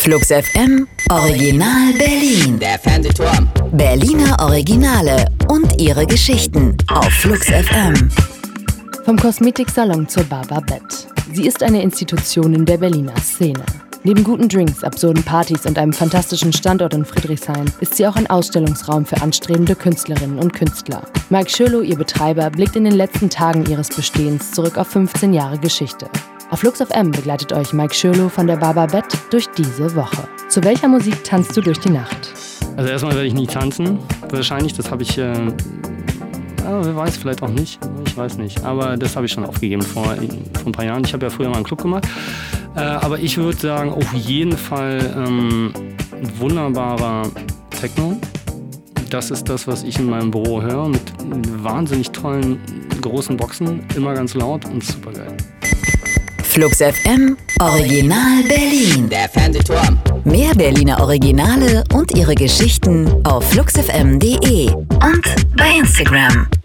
Flux FM Original Berlin. Der Fernsehturm. Berliner Originale und ihre Geschichten auf Flux FM. Vom Kosmetiksalon zur Baba Bett. Sie ist eine Institution in der Berliner Szene. Neben guten Drinks, absurden Partys und einem fantastischen Standort in Friedrichshain ist sie auch ein Ausstellungsraum für anstrebende Künstlerinnen und Künstler. Mike Schürlow, ihr Betreiber, blickt in den letzten Tagen ihres Bestehens zurück auf 15 Jahre Geschichte. Auf Flux FM begleitet euch Mike Schürlow von der Baba Bett durch diese Woche. Zu welcher Musik tanzt du durch die Nacht? Also erstmal werde ich nie tanzen, wahrscheinlich, das habe ich, wer weiß, vielleicht auch nicht, ich weiß nicht, aber das habe ich schon aufgegeben vor ein paar Jahren. Ich habe ja früher mal einen Club gemacht, aber ich würde sagen, auf jeden Fall wunderbarer Techno. Das ist das, was ich in meinem Büro höre, mit wahnsinnig tollen, großen Boxen, immer ganz laut und super geil. Flux FM Original Berlin. Der Fernsehturm. Mehr Berliner Originale und ihre Geschichten auf fluxfm.de und bei Instagram.